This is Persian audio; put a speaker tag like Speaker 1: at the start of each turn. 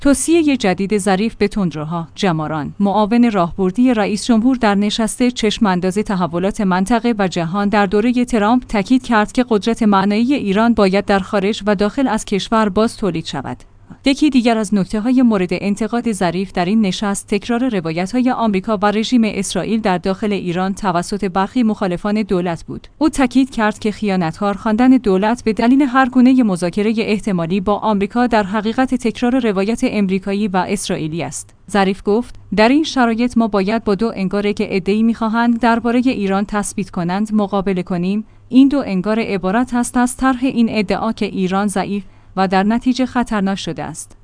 Speaker 1: توصیه جدید ظریف به تندروها. جماران، معاون راهبردی رئیس جمهور در نشست چشم‌انداز تحولات منطقه و جهان در دوره ترامپ تاکید کرد که قدرت معنایی ایران باید در خارج و داخل از کشور باز تولید شود. یکی دیگر از نکته‌های مورد انتقاد ظریف در این نشست تکرار روایت‌های آمریکا و رژیم اسرائیل در داخل ایران توسط برخی مخالفان دولت بود. او تاکید کرد که خیانتکار خواندن دولت به دلیل هر گونه مذاکره احتمالی با آمریکا در حقیقت تکرار روایت امریکایی و اسرائیلی است. ظریف گفت: در این شرایط ما باید با دو انگاره که عده‌ای می‌خواهند درباره ایران تثبیت کنند مقابله کنیم. این دو انگار عبارت است از طرح این ادعا که ایران ضعیف و در نتیجه خطرناک شده است.